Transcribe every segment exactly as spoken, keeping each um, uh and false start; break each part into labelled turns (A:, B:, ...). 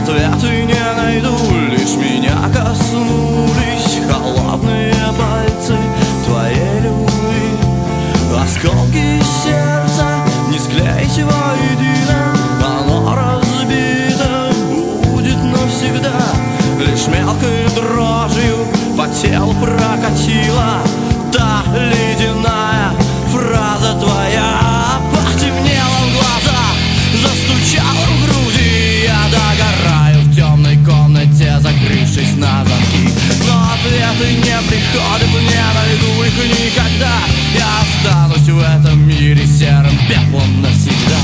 A: ответы не найду, лишь меня коснулись холодные пальцы твоей любви. Осколки сердца не склеить воедино, оно разбито будет навсегда. Лишь мелкой дрожью по телу прокатила та ледяная фраза твоя. Потемнело в глазах, застучало в груди, я догораю в темной комнате, закрывшись на замки. Но ответы не приходят, не найду их никогда. Я останусь в этом мире серым пеплом навсегда.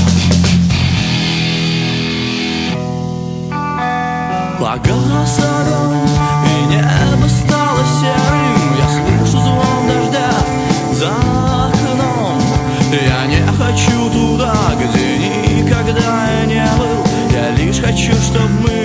A: Погас огонь, и небо стало серым. Я слышу звон дождя за окном. Я не хочу туда, где никогда я не был. Я лишь хочу, чтоб мы